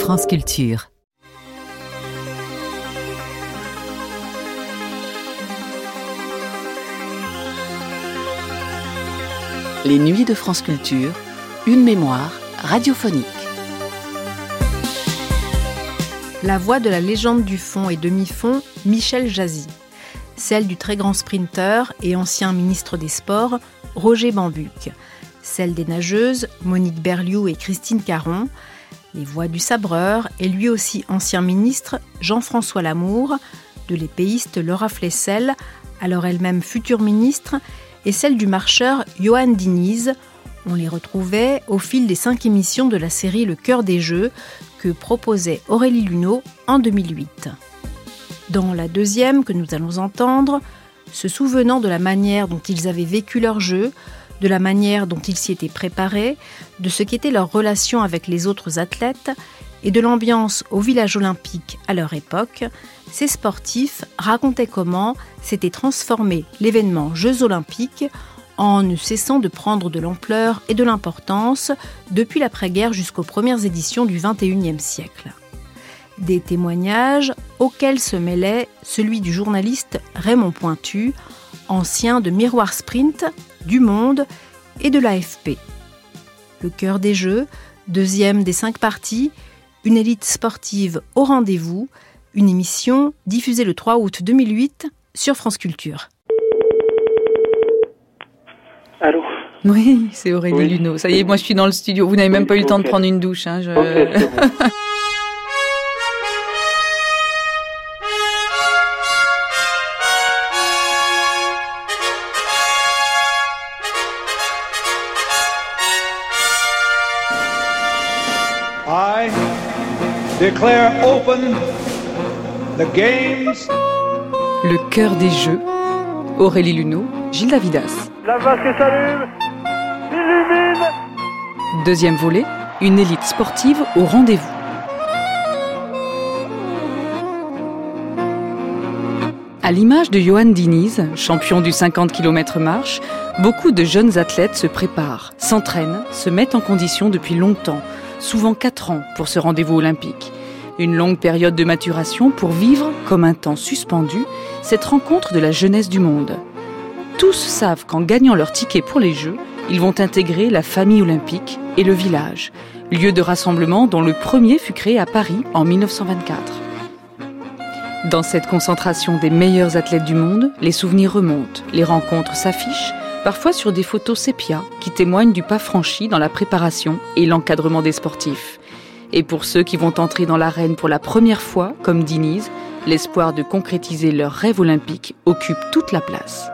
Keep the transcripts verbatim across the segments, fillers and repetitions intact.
France Culture. Les nuits de France Culture, une mémoire radiophonique. La voix de la légende du fond et demi-fond, Michel Jazy. Celle du très grand sprinter et ancien ministre des Sports, Roger Bambuck. Celle des nageuses, Monique Berliou et Christine Caron. Les voix du sabreur et lui aussi ancien ministre, Jean-François Lamour. De l'épéiste Laura Flessel, alors elle-même future ministre. Et celle du marcheur Johan Diniz. On les retrouvait au fil des cinq émissions de la série Le Cœur des Jeux que proposait Aurélie Luneau en deux mille huit. Dans la deuxième que nous allons entendre, se souvenant de la manière dont ils avaient vécu leur jeu, de la manière dont ils s'y étaient préparés, de ce qu'était leur relation avec les autres athlètes et de l'ambiance au village olympique à leur époque, ces sportifs racontaient comment s'était transformé l'événement Jeux olympiques en ne cessant de prendre de l'ampleur et de l'importance depuis l'après-guerre jusqu'aux premières éditions du vingt et unième siècle. Des témoignages auxquels se mêlait celui du journaliste Raymond Pointu, ancien de Miroir Sprint, du Monde et de l'A F P. Le cœur des Jeux, deuxième des cinq parties, une élite sportive au rendez-vous, une émission diffusée le trois août deux mille huit sur France Culture. Allô ? Oui, c'est Aurélie oui. Luneau. Ça y est, moi je suis dans le studio. Vous n'avez même oui, pas eu le temps okay. de prendre une douche. Hein, je... Ok, c'est bon. I declare open the games. Le cœur des Jeux. Aurélie Luneau, Gilles Davidas. La vasque s'allume. Illumine. Deuxième volet, une élite sportive au rendez-vous. À l'image de Johan Diniz, champion du cinquante kilomètres marche, beaucoup de jeunes athlètes se préparent, s'entraînent, se mettent en condition depuis longtemps, souvent quatre ans pour ce rendez-vous olympique. Une longue période de maturation pour vivre, comme un temps suspendu, cette rencontre de la jeunesse du monde. Tous savent qu'en gagnant leur ticket pour les Jeux, ils vont intégrer la famille olympique et le village, lieu de rassemblement dont le premier fut créé à Paris en dix-neuf cent vingt-quatre. Dans cette concentration des meilleurs athlètes du monde, les souvenirs remontent, les rencontres s'affichent, parfois sur des photos sépia qui témoignent du pas franchi dans la préparation et l'encadrement des sportifs. Et pour ceux qui vont entrer dans l'arène pour la première fois, comme Diniz, l'espoir de concrétiser leur rêve olympique occupe toute la place.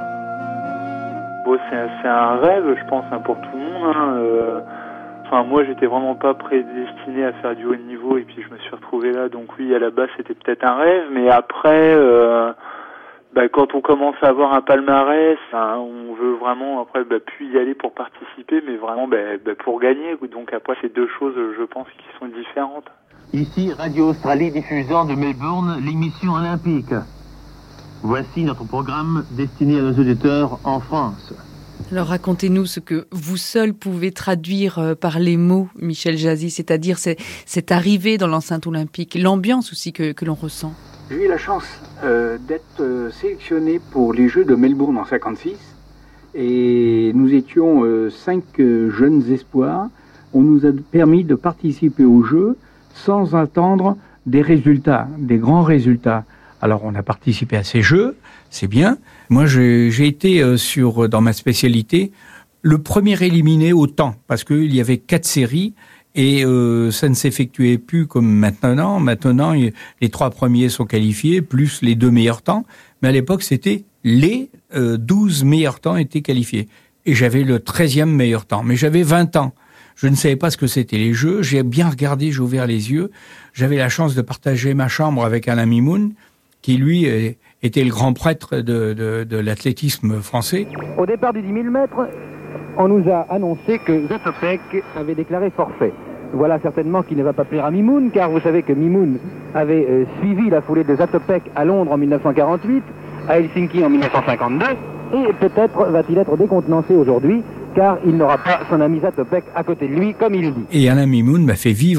Bon, c'est, un, c'est un rêve, je pense, hein, pour tout le monde. Hein. Euh, enfin, moi, j'étais vraiment pas prédestiné à faire du haut niveau, et puis je me suis retrouvé là. Donc oui, à la base, c'était peut-être un rêve, mais après, euh, bah, quand on commence à avoir un palmarès, hein, on veut vraiment après bah, plus y aller pour participer, mais vraiment bah, bah, pour gagner. Donc après, c'est deux choses, je pense, qui sont différentes. Ici, Radio Australie diffusant de Melbourne l'émission olympique. Voici notre programme destiné à nos auditeurs en France. Alors racontez-nous ce que vous seul pouvez traduire par les mots, Michel Jazy, c'est-à-dire c'est, cette arrivée dans l'enceinte olympique, l'ambiance aussi que, que l'on ressent. J'ai eu la chance euh, d'être euh, sélectionné pour les Jeux de Melbourne en cinquante-six et nous étions euh, cinq euh, jeunes espoirs. On nous a permis de participer aux Jeux sans attendre des résultats, des grands résultats. Alors on a participé à ces Jeux, c'est bien. Moi j'ai, j'ai été euh, sur dans ma spécialité le premier éliminé au temps parce qu'il y avait quatre séries. Et euh, ça ne s'effectuait plus comme maintenant. Maintenant, les trois premiers sont qualifiés, plus les deux meilleurs temps. Mais à l'époque, c'était les euh, douze meilleurs temps étaient qualifiés. Et j'avais le treizième meilleur temps. Mais j'avais vingt ans. Je ne savais pas ce que c'était les Jeux. J'ai bien regardé, j'ai ouvert les yeux. J'avais la chance de partager ma chambre avec Alain Mimoun, qui lui était le grand prêtre de, de, de l'athlétisme français. Au départ du dix mille mètres, on nous a annoncé que Zatopek avait déclaré forfait. Voilà certainement qui ne va pas plaire à Mimoun, car vous savez que Mimoun avait euh, suivi la foulée de Zatopek à Londres en dix-neuf cent quarante-huit, à Helsinki en dix-neuf cent cinquante-deux, et peut-être va-t-il être décontenancé aujourd'hui, car il n'aura pas son ami Zatopek à côté de lui, comme il dit. Et Alain Mimoun m'a fait vivre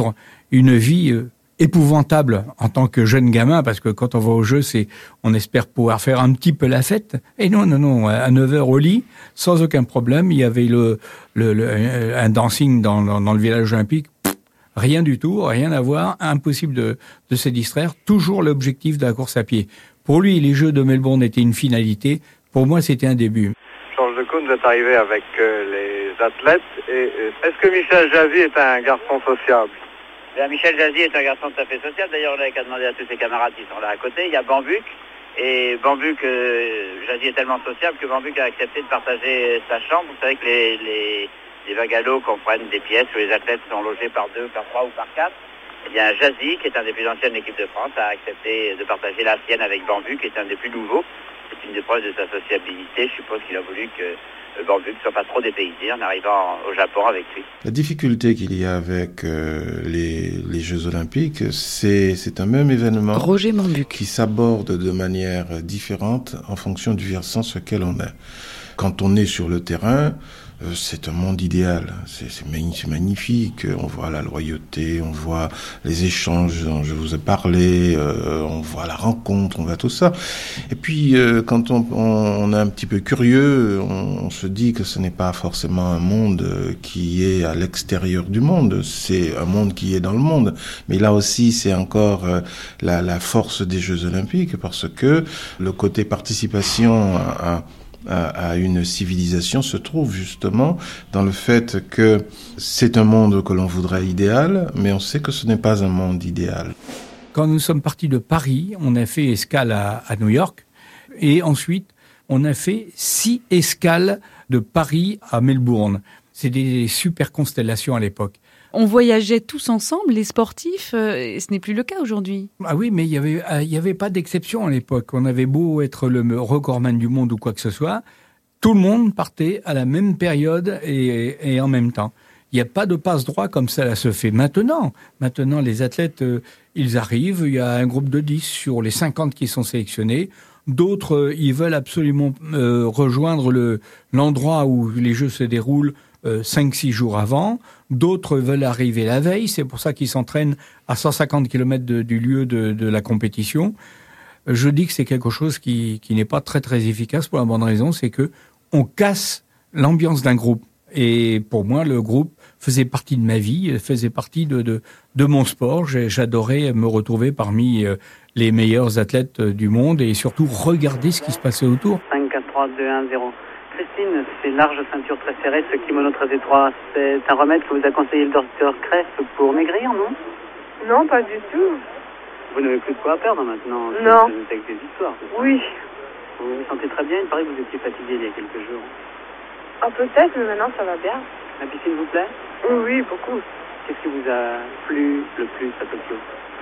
une vie euh, épouvantable en tant que jeune gamin, parce que quand on va au jeu, c'est, on espère pouvoir faire un petit peu la fête. Et non, non, non, à neuf heures au lit, sans aucun problème, il y avait le, le, le un dancing dans, dans, dans le village olympique. Pff, rien du tout, rien à voir, impossible de, de se distraire. Toujours l'objectif de la course à pied. Pour lui, les Jeux de Melbourne étaient une finalité. Pour moi, c'était un début. Georges Decaune, vous êtes arrivé avec euh, les athlètes. Et, euh, est-ce que Michel Jazzy est un garçon sociable? Bien, Michel Jazzy est un garçon tout à fait sociable. D'ailleurs, on n'a qu'à demander à tous ses camarades qui sont là à côté. Il y a Bambuc. Et Bambuc, euh, Jazzy est tellement sociable que Bambuc a accepté de partager sa chambre. Vous savez que les, les, les bungalows comprennent des pièces où les athlètes sont logés par deux, par trois ou par quatre. Eh bien, Jazzy, qui est un des plus anciens de l'équipe de France, a accepté de partager la sienne avec Bambuc, qui est un des plus nouveaux. C'est une des preuves de sa sociabilité. Je suppose qu'il a voulu que Bambuc ne soit pas trop dépaysé en arrivant au Japon avec lui. La difficulté qu'il y a avec euh, les, les Jeux Olympiques, c'est, c'est un même événement Roger Bambuc. Qui s'aborde de manière différente en fonction du versant sur lequel on est. Quand on est sur le terrain, euh, c'est un monde idéal, c'est, c'est, c'est magnifique, on voit la loyauté, on voit les échanges dont je vous ai parlé, euh, on voit la rencontre, on voit tout ça. Et puis euh, quand on, on, on est un petit peu curieux, on, on se dit que ce n'est pas forcément un monde qui est à l'extérieur du monde, c'est un monde qui est dans le monde. Mais là aussi, c'est encore euh, la, la force des Jeux Olympiques, parce que le côté participation à, à à une civilisation se trouve justement dans le fait que c'est un monde que l'on voudrait idéal, mais on sait que ce n'est pas un monde idéal. Quand nous sommes partis de Paris, on a fait escale à, à New York, et ensuite on a fait six escales de Paris à Melbourne. C'est des super constellations à l'époque. On voyageait tous ensemble, les sportifs, euh, et ce n'est plus le cas aujourd'hui. Ah oui, mais il y avait, il y avait pas d'exception à l'époque. On avait beau être le recordman du monde ou quoi que ce soit, tout le monde partait à la même période et, et en même temps. Il n'y a pas de passe-droit comme ça se fait maintenant. Maintenant, les athlètes, euh, ils arrivent, il y a un groupe de dix sur les cinquante qui sont sélectionnés. D'autres, euh, ils veulent absolument euh, rejoindre le, l'endroit où les Jeux se déroulent Euh, cinq six jours avant, d'autres veulent arriver la veille, c'est pour ça qu'ils s'entraînent à cent cinquante kilomètres de, du lieu de, de la compétition. Je dis que c'est quelque chose qui, qui n'est pas très très efficace pour la bonne raison, c'est que on casse l'ambiance d'un groupe. Et pour moi, le groupe faisait partie de ma vie, faisait partie de, de, de mon sport. J'ai, j'adorais me retrouver parmi euh, les meilleurs athlètes du monde et surtout regarder ce qui se passait autour. cinq, quatre, trois, deux, un, zéro. Christine, ces larges ceintures très serrées, ce kimono très étroit, c'est un remède que vous a conseillé le docteur Kress pour maigrir, non? Non, pas du tout. Vous n'avez plus de quoi perdre maintenant? Non. Vous êtes avec des histoires. Oui. Vous vous sentez très bien, il paraît que vous étiez fatigué il y a quelques jours. Ah, peut-être, mais maintenant ça va bien. La piscine vous plaît? Oui, oui, beaucoup. Qu'est-ce qui vous a plu le plus à Tokyo?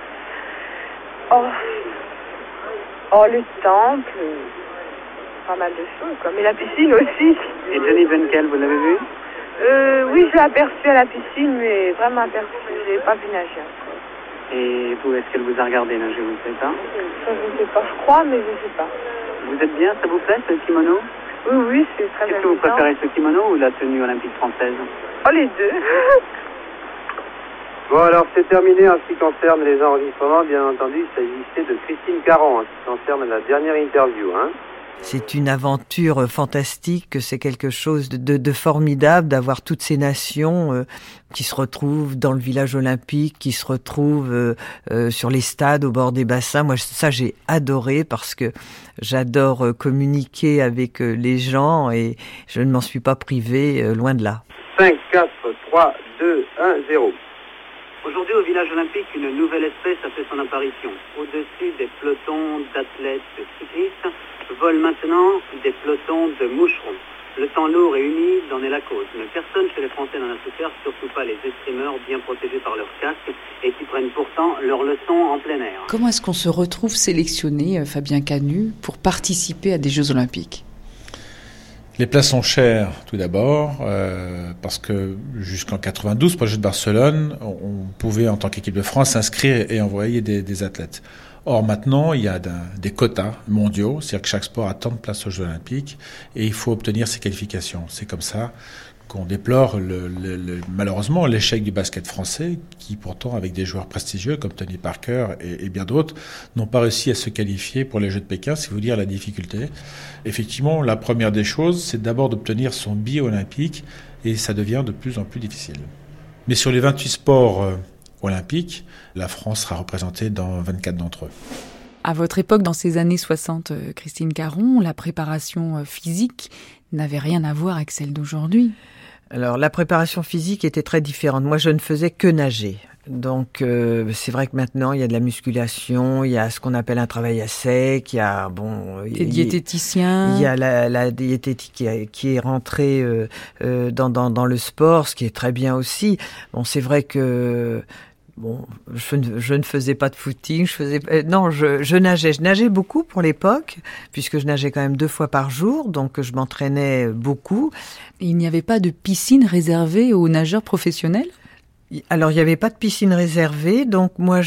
Oh, oh les temples... pas mal de choses, quoi. Mais la piscine aussi. Et Johnny Benkel, vous l'avez vu? Euh, oui, je l'ai aperçu à la piscine, mais vraiment aperçu. Je l'ai pas vu nager encore. Et vous, est-ce qu'elle vous a regardé nager, vous ne savez pas? Ça, je ne sais pas, je crois, mais je ne sais pas. Vous êtes bien, ça vous plaît, ce kimono? Oui, oui, c'est très bien. Est-ce que vous préférez ce kimono ou la tenue olympique française? Oh, les deux. Bon, alors c'est terminé en ce qui concerne les enregistrements. Bien entendu, il s'agissait de Christine Caron, en ce qui concerne la dernière interview, hein. C'est une aventure fantastique, c'est quelque chose de, de, de formidable d'avoir toutes ces nations euh, qui se retrouvent dans le village olympique, qui se retrouvent euh, euh, sur les stades, au bord des bassins. Moi, ça, j'ai adoré parce que j'adore euh, communiquer avec euh, les gens et je ne m'en suis pas privée, euh, loin de là. cinq, quatre, trois, deux, un, zéro. Aujourd'hui, au village olympique, une nouvelle espèce a fait son apparition. Au-dessus des pelotons d'athlètes cyclistes, volent maintenant des pelotons de moucherons. Le temps lourd et humide en est la cause, mais personne chez les Français n'en a souffert, surtout pas les escrimeurs bien protégés par leur casque et qui prennent pourtant leurs leçons en plein air. Comment est-ce qu'on se retrouve sélectionné, Fabien Canu, pour participer à des Jeux Olympiques ? Les places sont chères, tout d'abord, euh, parce que jusqu'en quatre-vingt-douze, pour les Jeux de Barcelone, on, on pouvait, en tant qu'équipe de France, s'inscrire et envoyer des, des athlètes. Or, maintenant, il y a d'un, des quotas mondiaux, c'est-à-dire que chaque sport a tant de places aux Jeux Olympiques, et il faut obtenir ces qualifications. C'est comme ça qu'on déplore le, le, le, malheureusement l'échec du basket français, qui pourtant, avec des joueurs prestigieux comme Tony Parker et, et bien d'autres, n'ont pas réussi à se qualifier pour les Jeux de Pékin. C'est vous dire la difficulté. Effectivement, la première des choses, c'est d'abord d'obtenir son billet olympique, et ça devient de plus en plus difficile. Mais sur les vingt-huit sports euh, olympiques, la France sera représentée dans vingt-quatre d'entre eux. À votre époque, dans ces années soixante, Christine Caron, la préparation physique n'avait rien à voir avec celle d'aujourd'hui. Alors, la préparation physique était très différente. Moi, je ne faisais que nager. Donc, euh, c'est vrai que maintenant, il y a de la musculation, il y a ce qu'on appelle un travail à sec, il y a, bon... Des diététiciens. Il y a la, la diététique qui, a, qui est rentrée euh, euh, dans, dans, dans le sport, ce qui est très bien aussi. Bon, c'est vrai que... Bon, je ne, je ne faisais pas de footing, je faisais euh, non, je, je nageais, je nageais beaucoup pour l'époque, puisque je nageais quand même deux fois par jour, donc je m'entraînais beaucoup. Et il n'y avait pas de piscine réservée aux nageurs professionnels ? Alors, il n'y avait pas de piscine réservée, donc moi,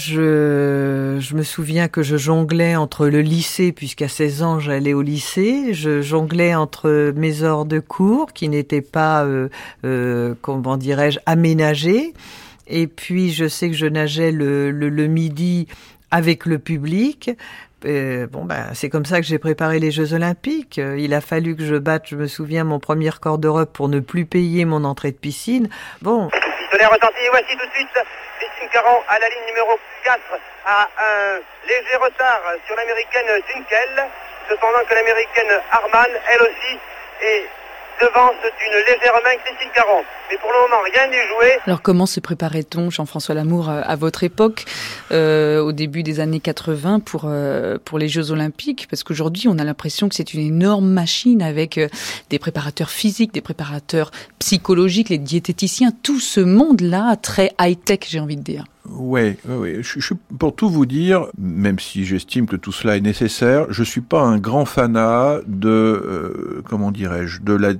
je, je me souviens que je jonglais entre le lycée, puisqu'à seize ans, j'allais au lycée, je jonglais entre mes heures de cours, qui n'étaient pas, euh, euh, comment dirais-je, aménagées. Et puis, je sais que je nageais le, le, le midi avec le public. Euh, bon, ben, c'est comme ça que j'ai préparé les Jeux Olympiques. Il a fallu que je batte, je me souviens, mon premier record d'Europe pour ne plus payer mon entrée de piscine. Bon. Pistolet retenti, voici tout de suite Christine Caron à la ligne numéro quatre, à un léger retard sur l'américaine Dunkel, cependant que l'américaine Harman, elle aussi, est devance d'une légère main Christine Caron. Mais pour le moment, rien n'est joué. Alors comment se préparait-on, Jean-François Lamour, à votre époque, euh, au début des années quatre-vingts, pour, euh, pour les Jeux Olympiques ? Parce qu'aujourd'hui, on a l'impression que c'est une énorme machine avec euh, des préparateurs physiques, des préparateurs psychologiques, les diététiciens, tout ce monde-là, très high-tech, j'ai envie de dire. Oui, oui, je, je, pour tout vous dire, même si j'estime que tout cela est nécessaire, je suis pas un grand fanat de, euh, comment dirais-je, de la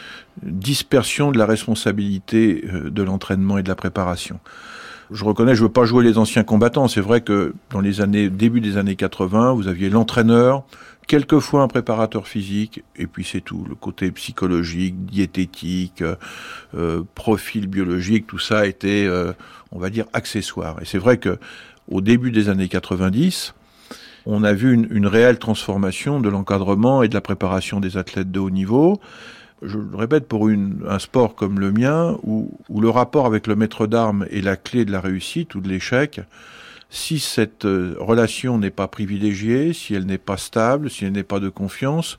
dispersion de la responsabilité de l'entraînement et de la préparation. Je reconnais, je veux pas jouer les anciens combattants. C'est vrai que dans les années, début des années quatre-vingts, vous aviez l'entraîneur, quelquefois un préparateur physique, et puis c'est tout. Le côté psychologique, diététique, euh, profil biologique, tout ça était, euh, on va dire, accessoire. Et c'est vrai que au début des années quatre-vingt-dix, on a vu une, une réelle transformation de l'encadrement et de la préparation des athlètes de haut niveau. Je le répète, pour une, un sport comme le mien, où, où le rapport avec le maître d'armes est la clé de la réussite ou de l'échec, si cette euh, relation n'est pas privilégiée, si elle n'est pas stable, si elle n'est pas de confiance,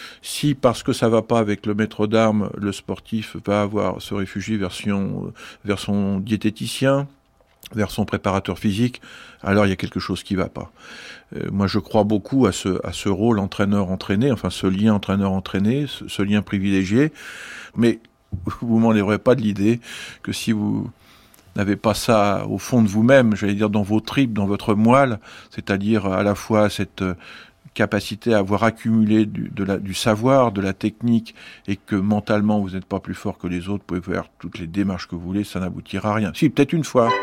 si parce que ça va pas avec le maître d'armes, le sportif va avoir se réfugier vers son, vers son diététicien, vers son préparateur physique, alors il y a quelque chose qui va pas. Euh, moi, je crois beaucoup à ce, à ce rôle entraîneur-entraîné, enfin ce lien entraîneur-entraîné, ce, ce lien privilégié, mais vous m'enlèverez pas de l'idée que si vous n'avez pas ça au fond de vous-même, j'allais dire dans vos tripes, dans votre moelle, c'est-à-dire à la fois cette capacité à avoir accumulé du, de la, du savoir, de la technique, et que mentalement vous n'êtes pas plus fort que les autres, vous pouvez faire toutes les démarches que vous voulez, ça n'aboutira à rien. Si, peut-être une fois.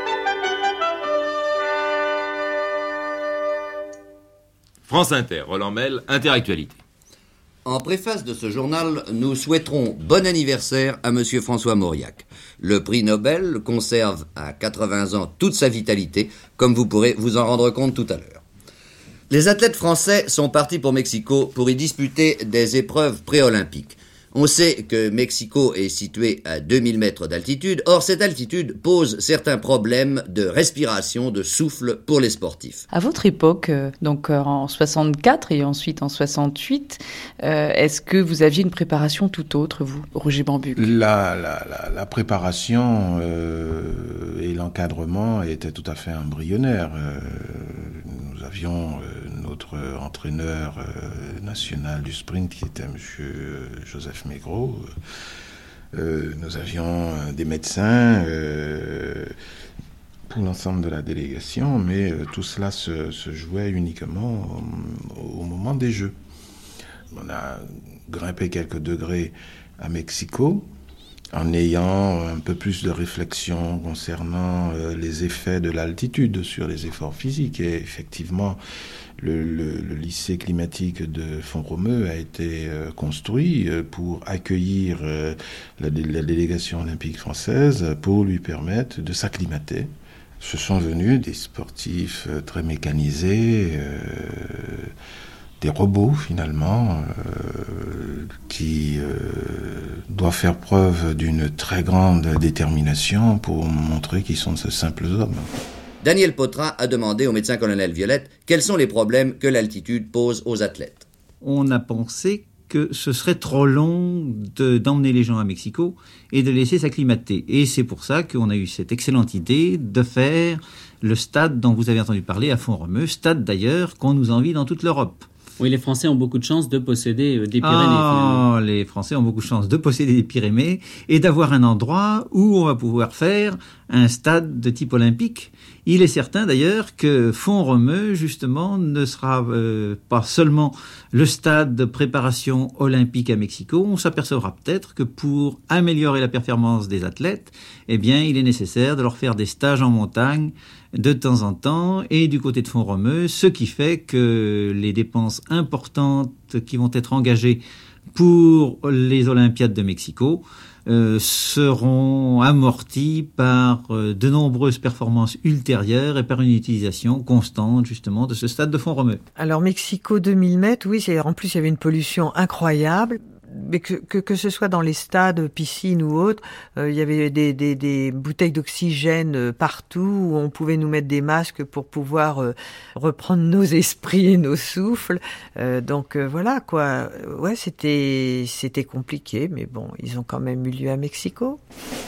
France Inter, Roland Mel, Interactualité. En préface de ce journal, nous souhaiterons bon anniversaire à Monsieur François Mauriac. Le prix Nobel conserve à quatre-vingts ans toute sa vitalité, comme vous pourrez vous en rendre compte tout à l'heure. Les athlètes français sont partis pour Mexico pour y disputer des épreuves pré-olympiques. On sait que Mexico est situé à deux mille mètres d'altitude. Or, cette altitude pose certains problèmes de respiration, de souffle pour les sportifs. À votre époque, donc en soixante-quatre et ensuite en soixante-huit, euh, est-ce que vous aviez une préparation tout autre, vous, Roger Bambuc ? La, la, la, la préparation euh, et l'encadrement étaient tout à fait embryonnaires. Euh, nous avions euh, notre entraîneur euh, national du sprint qui était monsieur Joseph Maigret. Euh, nous avions des médecins euh, pour l'ensemble de la délégation, mais euh, tout cela se, se jouait uniquement au, au moment des Jeux. On a grimpé quelques degrés à Mexico, en ayant un peu plus de réflexion concernant euh, les effets de l'altitude sur les efforts physiques. Et effectivement, le, le, le lycée climatique de Font-Romeu a été euh, construit euh, pour accueillir euh, la, la délégation olympique française, pour lui permettre de s'acclimater. Ce sont venus des sportifs euh, très mécanisés, euh, des robots finalement, euh, qui euh, doivent faire preuve d'une très grande détermination pour montrer qu'ils sont de simples hommes. Daniel Potra a demandé au médecin-colonel Violette quels sont les problèmes que l'altitude pose aux athlètes. On a pensé que ce serait trop long de, d'emmener les gens à Mexico et de les laisser s'acclimater. Et c'est pour ça qu'on a eu cette excellente idée de faire le stade dont vous avez entendu parler à Font-Romeu, stade d'ailleurs qu'on nous envie dans toute l'Europe. Oui, les Français ont beaucoup de chance de posséder des Pyrénées. Ah, finalement. Les Français ont beaucoup de chance de posséder des Pyrénées et d'avoir un endroit où on va pouvoir faire un stade de type olympique. Il est certain d'ailleurs que Font-Romeu, justement, ne sera euh, pas seulement le stade de préparation olympique à Mexico. On s'apercevra peut-être que pour améliorer la performance des athlètes, eh bien, il est nécessaire de leur faire des stages en montagne de temps en temps, et du côté de Font-Romeu, ce qui fait que les dépenses importantes qui vont être engagées pour les Olympiades de Mexico euh, seront amorties par euh, de nombreuses performances ultérieures et par une utilisation constante justement de ce stade de Font-Romeu. Alors Mexico deux mille mètres, oui, c'est, en plus il y avait une pollution incroyable. Mais que, que, que ce soit dans les stades, piscines ou autres, euh, il y avait des, des, des bouteilles d'oxygène euh, partout où on pouvait nous mettre des masques pour pouvoir euh, reprendre nos esprits et nos souffles. Euh, donc euh, voilà quoi. Ouais, c'était c'était compliqué, mais bon, ils ont quand même eu lieu à Mexico.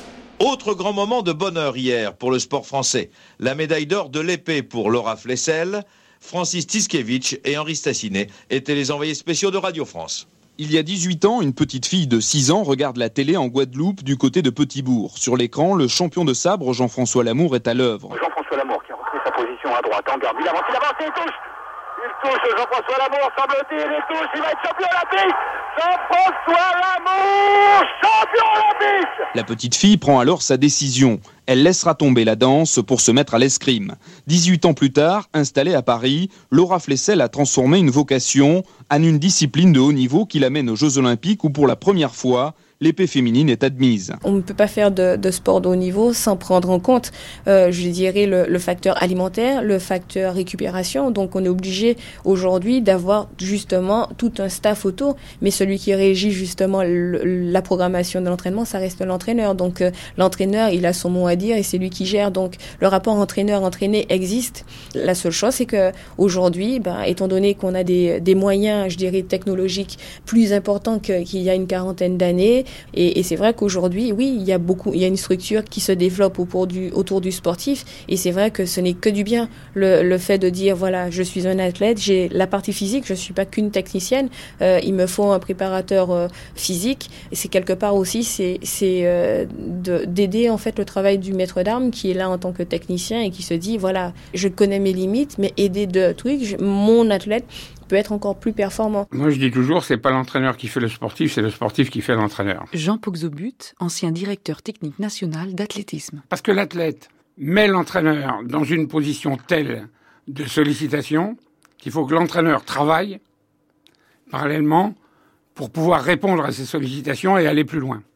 Autre grand moment de bonheur hier pour le sport français. La médaille d'or de l'épée pour Laura Flessel, Francis Tiskevich et Henri Stassinet étaient les envoyés spéciaux de Radio France. Il y a dix-huit ans, une petite fille de six ans regarde la télé en Guadeloupe du côté de Petit-Bourg. Sur l'écran, le champion de sabre, Jean-François Lamour, est à l'œuvre. Jean-François Lamour qui a repris sa position à droite, en garde, il avance, il avance, il touche Il touche, Jean-François Lamour, semble-t-il, il touche, il va être champion olympique Jean-François Lamour, champion olympique. La petite fille prend alors sa décision. Elle laissera tomber la danse pour se mettre à l'escrime. dix-huit ans plus tard, installée à Paris, Laura Flessel a transformé une vocation en une discipline de haut niveau qui l'amène aux Jeux Olympiques où pour la première fois, l'épée féminine est admise. On ne peut pas faire de, de sport de haut niveau sans prendre en compte, euh, je dirais, le, le facteur alimentaire, le facteur récupération. Donc on est obligé aujourd'hui d'avoir justement tout un staff auto, mais celui qui régit justement le, la programmation de l'entraînement, ça reste l'entraîneur. Donc euh, l'entraîneur, il a son mot à dire et c'est lui qui gère. Donc le rapport entraîneur-entraîné existe. La seule chose, c'est que aujourd'hui, ben, étant donné qu'on a des, des moyens, je dirais, technologiques plus importants que, qu'il y a une quarantaine d'années, Et, et c'est vrai qu'aujourd'hui, oui, il y a beaucoup, il y a une structure qui se développe autour du, autour du sportif. Et c'est vrai que ce n'est que du bien. Le, le fait de dire, voilà, je suis un athlète, j'ai la partie physique, je suis pas qu'une technicienne. Euh, il me faut un préparateur euh, physique. Et c'est quelque part aussi, c'est, c'est euh, de, d'aider en fait le travail du maître d'armes qui est là en tant que technicien et qui se dit, voilà, je connais mes limites, mais aider de trucs, je, mon athlète peut être encore plus performant. Moi, je dis toujours, c'est pas l'entraîneur qui fait le sportif, c'est le sportif qui fait l'entraîneur. Jean Poxobut, ancien directeur technique national d'athlétisme. Parce que l'athlète met l'entraîneur dans une position telle de sollicitation qu'il faut que l'entraîneur travaille parallèlement pour pouvoir répondre à ces sollicitations et aller plus loin.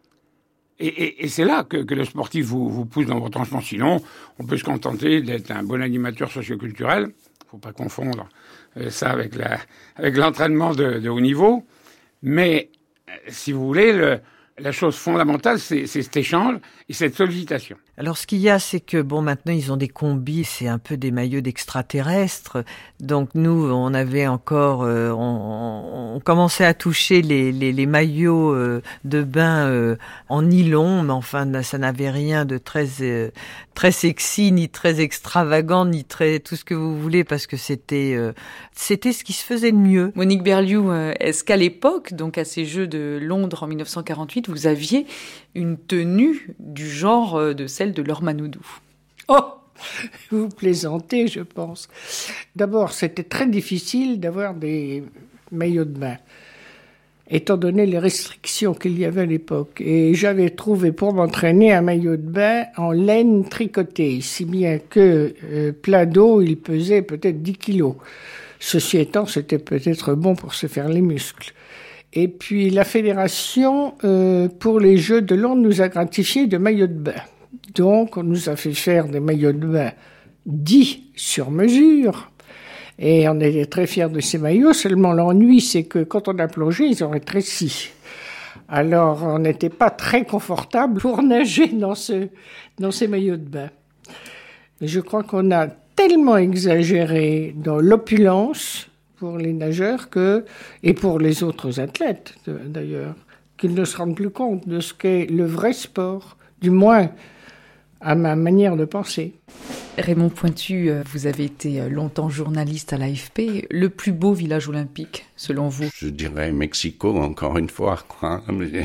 Et, et, et c'est là que, que le sportif vous, vous pousse dans votre lancement. Sinon, on peut se contenter d'être un bon animateur socioculturel. Faut pas confondre ça avec, la, avec l'entraînement de, de haut niveau. Mais, si vous voulez, le, la chose fondamentale, c'est, c'est cet échange et cette sollicitation. Alors, ce qu'il y a, c'est que, bon, maintenant, ils ont des combis, c'est un peu des maillots d'extraterrestres. Donc, nous, on avait encore, euh, on, on commençait à toucher les, les, les maillots euh, de bain euh, en nylon, mais enfin, ça n'avait rien de très, euh, très sexy, ni très extravagant, ni très tout ce que vous voulez, parce que c'était, euh, c'était ce qui se faisait de mieux. Monique Berliou, euh, est-ce qu'à l'époque, donc à ces Jeux de Londres en dix-neuf cent quarante-huit, vous aviez une tenue du genre euh, de celle de Laure Manodou? Oh, vous plaisantez, je pense. D'abord, c'était très difficile d'avoir des maillots de bain. étant donné les restrictions qu'il y avait à l'époque. Et j'avais trouvé pour m'entraîner un maillot de bain en laine tricotée, si bien que euh, plein d'eau, il pesait peut-être dix kilos. Ceci étant, c'était peut-être bon pour se faire les muscles. Et puis la fédération, euh, pour les Jeux de Londres, nous a gratifié de maillots de bain. Donc, on nous a fait faire des maillots de bain dits sur mesure. Et on était très fiers de ces maillots. Seulement, l'ennui, c'est que quand on a plongé, ils ont rétréci. Alors, on n'était pas très confortable pour nager dans, ce, dans ces maillots de bain. Mais je crois qu'on a tellement exagéré dans l'opulence pour les nageurs que, et pour les autres athlètes d'ailleurs, qu'ils ne se rendent plus compte de ce qu'est le vrai sport, du moins à ma manière de penser. Raymond Pointu, vous avez été longtemps journaliste à l'A F P. Le plus beau village olympique, selon vous? Je dirais Mexico, encore une fois, quoi.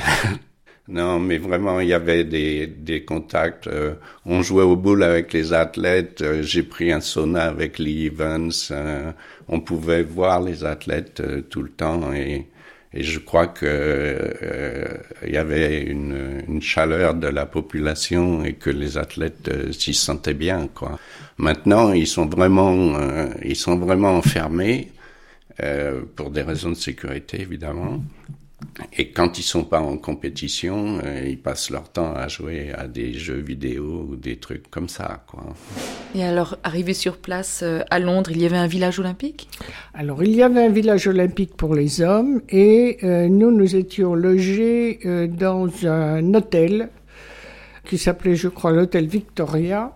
Non, mais vraiment, il y avait des, des contacts. Euh, on jouait au boule avec les athlètes. Euh, j'ai pris un sauna avec Lee Evans. Euh, on pouvait voir les athlètes euh, tout le temps. Et, et je crois que euh, il y avait une, une chaleur de la population et que les athlètes euh, s'y sentaient bien, quoi. Maintenant, ils sont vraiment, euh, ils sont vraiment enfermés euh, pour des raisons de sécurité, évidemment. Et quand ils sont pas en compétition, euh, ils passent leur temps à jouer à des jeux vidéo ou des trucs comme ça, quoi. Et alors, arrivé sur place euh, à Londres, il y avait un village olympique? Alors, il y avait un village olympique pour les hommes et euh, nous, nous étions logés euh, dans un hôtel qui s'appelait, je crois, l'hôtel Victoria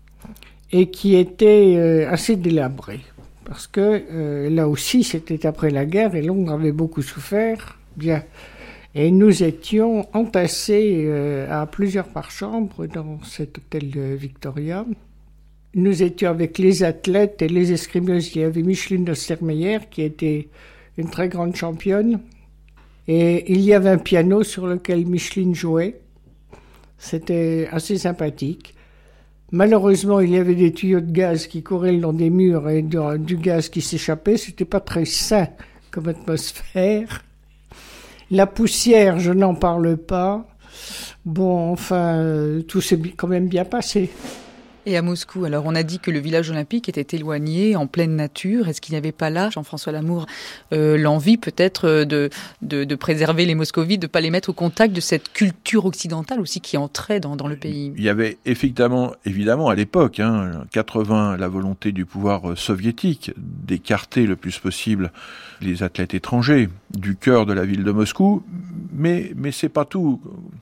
et qui était euh, assez délabré. Parce que euh, là aussi, c'était après la guerre et Londres avait beaucoup souffert. Bien. Et nous étions entassés euh, à plusieurs par chambre dans cet hôtel euh, Victoria. Nous étions avec les athlètes et les escrimeuses. Il y avait Micheline Ostermeyer qui était une très grande championne. Et il y avait un piano sur lequel Micheline jouait. C'était assez sympathique. Malheureusement, il y avait des tuyaux de gaz qui couraient le long des murs et de, du gaz qui s'échappait. C'était pas très sain comme atmosphère. La poussière, je n'en parle pas. Bon, enfin, euh, tout s'est quand même bien passé. Et à Moscou, alors on a dit que le village olympique était éloigné, en pleine nature. Est-ce qu'il n'y avait pas là, Jean-François Lamour, euh, l'envie peut-être de, de, de préserver les moscovites, de ne pas les mettre au contact de cette culture occidentale aussi qui entrait dans, dans le pays? Il y avait effectivement, évidemment à l'époque, hein, quatre-vingts, la volonté du pouvoir soviétique d'écarter le plus possible les athlètes étrangers du cœur de la ville de Moscou, mais, mais c'est pas tout.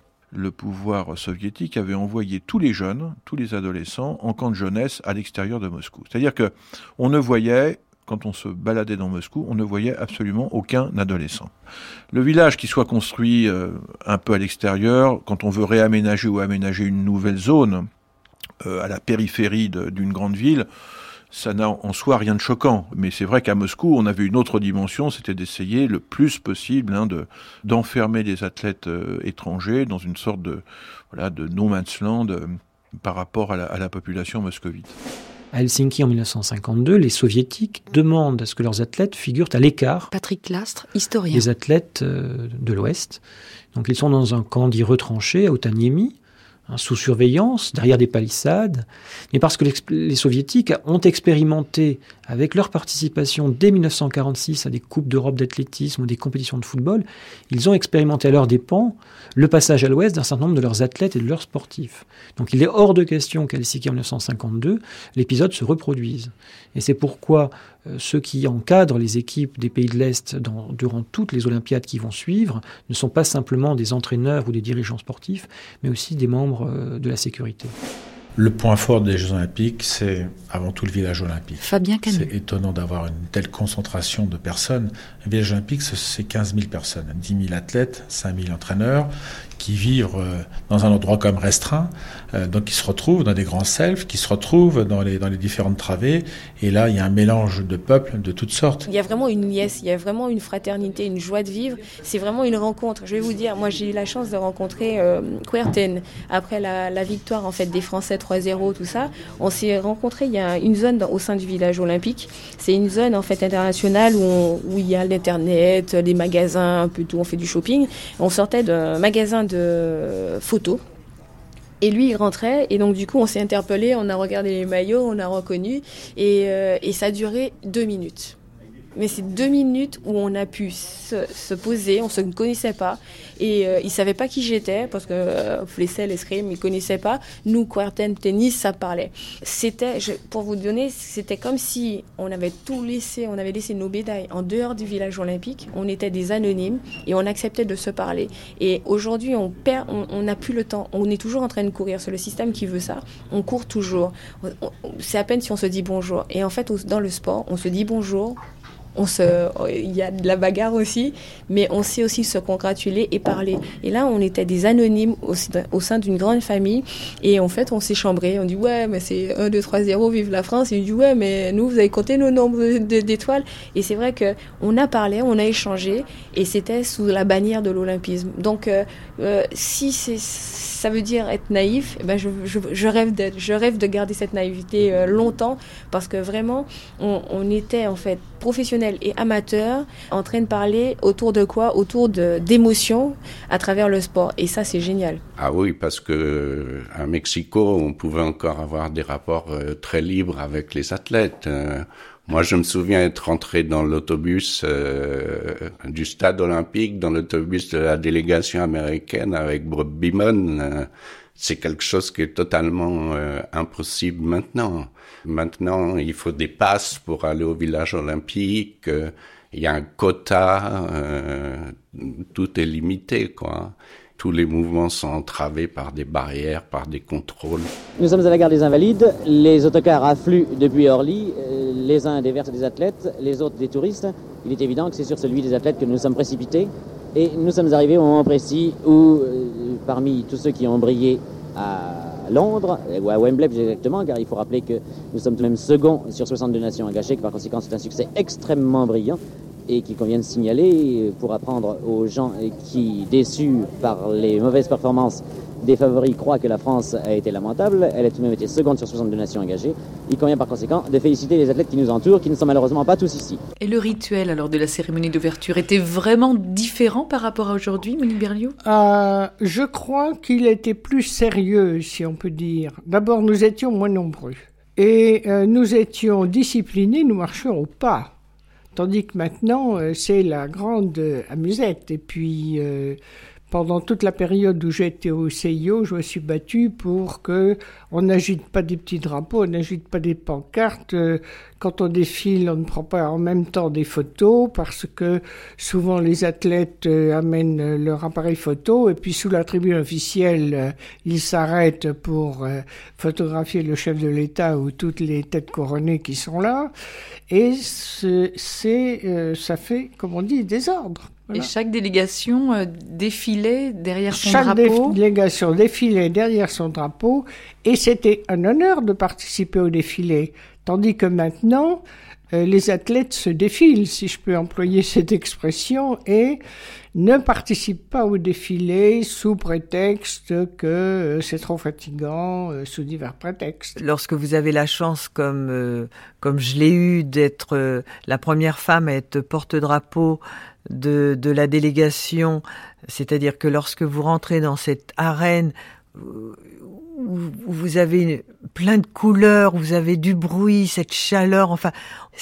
Le pouvoir soviétique avait envoyé tous les jeunes, tous les adolescents, en camp de jeunesse à l'extérieur de Moscou. C'est-à-dire que on ne voyait, quand on se baladait dans Moscou, on ne voyait absolument aucun adolescent. Le village qui soit construit euh, un peu à l'extérieur, quand on veut réaménager ou aménager une nouvelle zone euh, à la périphérie de, d'une grande ville, ça n'a en soi rien de choquant. Mais c'est vrai qu'à Moscou, on avait une autre dimension, c'était d'essayer le plus possible hein, de, d'enfermer les athlètes euh, étrangers dans une sorte de, voilà, de no man's land euh, par rapport à la, à la population moscovite. À Helsinki en dix-neuf cent cinquante-deux, les soviétiques demandent à ce que leurs athlètes figurent à l'écart. Patrick Lastre, historien. Des athlètes euh, de l'Ouest. Donc ils sont dans un camp dit retranché à Otaniemi, sous surveillance, derrière des palissades, mais parce que les soviétiques ont expérimenté, avec leur participation dès dix-neuf cent quarante-six à des coupes d'Europe d'athlétisme ou des compétitions de football, ils ont expérimenté à leurs dépens le passage à l'Ouest d'un certain nombre de leurs athlètes et de leurs sportifs. Donc il est hors de question qu'à Helsinki en dix-neuf cent cinquante-deux, l'épisode se reproduise. Et c'est pourquoi euh, ceux qui encadrent les équipes des pays de l'Est dans, durant toutes les Olympiades qui vont suivre ne sont pas simplement des entraîneurs ou des dirigeants sportifs, mais aussi des membres euh, de la sécurité. Le point fort des Jeux Olympiques, c'est avant tout le village olympique. Fabien Canu. C'est étonnant d'avoir une telle concentration de personnes. Un village olympique, c'est quinze mille personnes, dix mille athlètes, cinq mille entraîneurs, qui vivent euh, dans un endroit quand même restreint, euh, donc qui se retrouvent dans des grands selfs, qui se retrouvent dans les, dans les différentes travées, et là il y a un mélange de peuples de toutes sortes. Il y a vraiment une liesse, il y a vraiment une fraternité, une joie de vivre, c'est vraiment une rencontre. Je vais vous dire, moi j'ai eu la chance de rencontrer euh, Kuerten, après la, la victoire en fait des Français trois zéro, tout ça, on s'est rencontrés, il y a une zone dans, au sein du village olympique, c'est une zone en fait internationale où, on, où il y a l'internet, des magasins, un peu tout, on fait du shopping, on sortait d'un magasin de photos. Et lui, il rentrait, et donc du coup, on s'est interpellé, on a regardé les maillots, on a reconnu, et, euh, et ça a duré deux minutes. Mais c'est deux minutes où on a pu se, se poser, on ne se connaissait pas, et euh, il ne savait pas qui j'étais, parce que euh, Flessel, Escrime, il ne connaissait pas. Nous, Kuerten, tennis, ça parlait. C'était, je, pour vous donner, c'était comme si on avait tout laissé, on avait laissé nos médailles en dehors du village olympique, on était des anonymes, et on acceptait de se parler. Et aujourd'hui, on perd, on n'a plus le temps, on est toujours en train de courir, c'est le système qui veut ça, on court toujours. On, on, c'est à peine si on se dit bonjour. Et en fait, dans le sport, on se dit bonjour, on se, il y a de la bagarre aussi, mais on sait aussi se congratuler et parler. Et là, on était des anonymes au, au sein d'une grande famille, et en fait, on s'est chambré. On dit ouais, mais c'est un, deux, trois, zéro, vive la France. Et on dit ouais, mais nous, vous avez compté nos nombres d'étoiles. Et c'est vrai que on a parlé, on a échangé, et c'était sous la bannière de l'olympisme. Donc, euh, euh, si c'est ça veut dire être naïf, eh ben je, je, je, rêve d'être, je rêve de garder cette naïveté euh, longtemps, parce que vraiment, on, on était en fait professionnels et amateurs en train de parler autour de quoi ? Autour de, d'émotions à travers le sport. Et ça, c'est génial. Ah oui, parce que à Mexico, on pouvait encore avoir des rapports euh, très libres avec les athlètes. Euh, Moi, je me souviens être rentré dans l'autobus euh, du stade olympique, dans l'autobus de la délégation américaine avec Bob Beamon. Euh, c'est quelque chose qui est totalement euh, impossible maintenant. Maintenant, il faut des passes pour aller au village olympique. Euh, il y a un quota. Euh, tout est limité, quoi. Tous les mouvements sont entravés par des barrières, par des contrôles. Nous sommes à la gare des Invalides. Les autocars affluent depuis Orly. Les uns déversent des athlètes, les autres des touristes. Il est évident que c'est sur celui des athlètes que nous sommes précipités. Et nous sommes arrivés au moment précis où, euh, parmi tous ceux qui ont brillé à Londres, ou à Wembley plus exactement, car il faut rappeler que nous sommes tout de même second sur soixante-deux nations engagées, que par conséquent c'est un succès extrêmement brillant, et qu'il convient de signaler pour apprendre aux gens qui, déçus par les mauvaises performances des favoris, croient que la France a été lamentable. Elle a tout de même été seconde sur soixante-deux nations engagées. Il convient par conséquent de féliciter les athlètes qui nous entourent, qui ne sont malheureusement pas tous ici. Et le rituel alors de la cérémonie d'ouverture était vraiment différent par rapport à aujourd'hui, Monique Berliot ? euh, Je crois qu'il était plus sérieux, si on peut dire. D'abord, nous étions moins nombreux. Et euh, nous étions disciplinés, nous marchions au pas. Tandis que maintenant, euh, c'est la grande euh, amusette. Et puis, euh, pendant toute la période où j'étais au C I O, je me suis battu pour que on n'agite pas des petits drapeaux, on n'agite pas des pancartes. Euh, quand on défile, on ne prend pas en même temps des photos, parce que souvent les athlètes euh, amènent leur appareil photo, et puis sous la tribune officielle, euh, ils s'arrêtent pour euh, photographier le chef de l'État ou toutes les têtes couronnées qui sont là. Et c'est, c'est euh, ça fait, comme on dit, désordre. Voilà. Et chaque délégation euh, défilait derrière son chaque drapeau. Chaque délégation défilait derrière son drapeau, et c'était un honneur de participer au défilé. Tandis que maintenant, euh, les athlètes se défilent, si je peux employer cette expression, et ne participent pas au défilé sous prétexte que euh, c'est trop fatigant, euh, sous divers prétextes. Lorsque vous avez la chance, comme euh, comme je l'ai eu, d'être euh, la première femme à être porte-drapeau de de la délégation, c'est-à-dire que lorsque vous rentrez dans cette arène où vous avez plein de couleurs, vous avez du bruit, cette chaleur, enfin,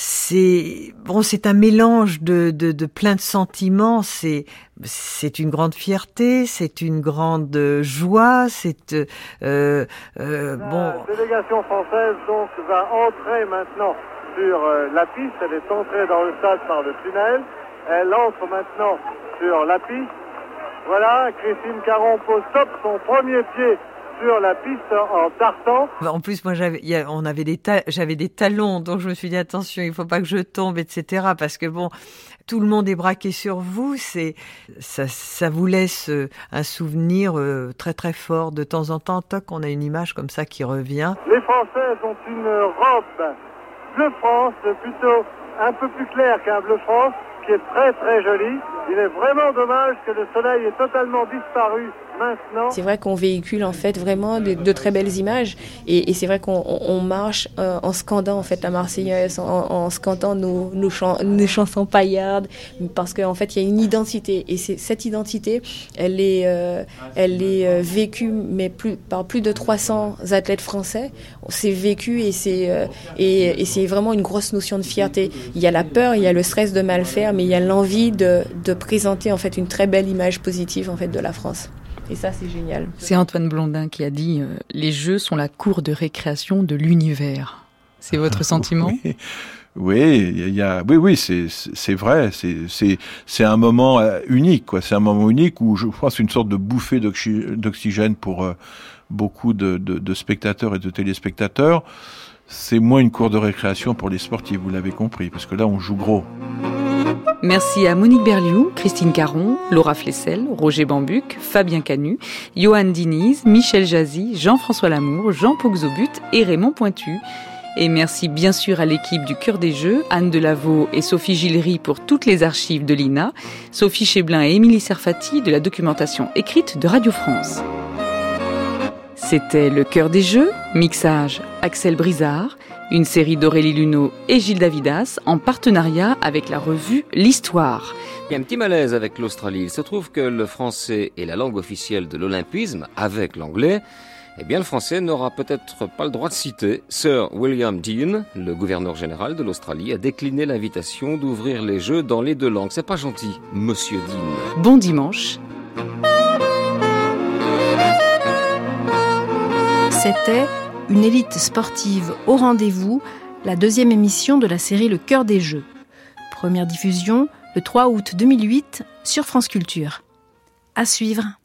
c'est bon, c'est un mélange de de, de plein de sentiments. C'est c'est une grande fierté, c'est une grande joie, c'est euh, euh, bon. La délégation française donc va entrer maintenant sur euh, la piste. Elle est entrée dans le stade par le tunnel. Elle entre maintenant sur la piste. Voilà, Christine Caron pose top son premier pied sur la piste en tartan. En plus, moi, j'avais, y a, on avait des ta- j'avais des talons, donc je me suis dit attention, il faut pas que je tombe, et cetera. Parce que bon, tout le monde est braqué sur vous, c'est ça, ça vous laisse un souvenir très très fort. De temps en temps, toc, on a une image comme ça qui revient. Les Françaises ont une robe bleu France, plutôt un peu plus claire qu'un bleu France, qui est très très joli. Il est vraiment dommage que le soleil ait totalement disparu maintenant. C'est vrai qu'on véhicule en fait vraiment de, de très belles images et, et c'est vrai qu'on on, on marche euh, en scandant en fait la Marseillaise, en, en scandant nos, nos, chans, nos chansons paillardes, parce qu'en fait il y a une identité et c'est, cette identité elle est, euh, elle est euh, vécue mais plus, par plus de trois cents athlètes français. C'est vécu et c'est, euh, et, et c'est vraiment une grosse notion de fierté. Il y a la peur, il y a le stress de mal faire, mais il y a l'envie de, de présenter en fait une très belle image positive en fait de la France. Et ça, c'est génial. C'est Antoine Blondin qui a dit euh, « Les Jeux sont la cour de récréation de l'univers ». C'est votre sentiment ? Oui, oui, il y a, oui, oui, c'est c'est vrai. C'est c'est c'est un moment unique, quoi. C'est un moment unique où je pense une sorte de bouffée d'oxy, d'oxygène pour euh, beaucoup de, de, de spectateurs et de téléspectateurs. C'est moins une cour de récréation pour les sportifs, vous l'avez compris, parce que là, on joue gros. Merci à Monique Berliou, Christine Caron, Laura Flessel, Roger Bambuc, Fabien Canu, Johan Diniz, Michel Jazzy, Jean-François Lamour, Jean Poxobut et Raymond Pointu. Et merci bien sûr à l'équipe du Cœur des Jeux, Anne Delaveau et Sophie Gillery pour toutes les archives de l'I N A, Sophie Cheblin et Émilie Serfati de la documentation écrite de Radio France. C'était Le Cœur des Jeux, mixage Axel Brizard, une série d'Aurélie Luneau et Gilles Davidas en partenariat avec la revue L'Histoire. Il y a un petit malaise avec l'Australie. Il se trouve que le français est la langue officielle de l'olympisme avec l'anglais. Eh bien, le français n'aura peut-être pas le droit de citer. Sir William Dean, le gouverneur général de l'Australie, a décliné l'invitation d'ouvrir les Jeux dans les deux langues. C'est pas gentil, Monsieur Dean. Bon dimanche. C'était une élite sportive au rendez-vous, la deuxième émission de la série Le Cœur des Jeux. Première diffusion le trois août deux mille huit sur France Culture. À suivre.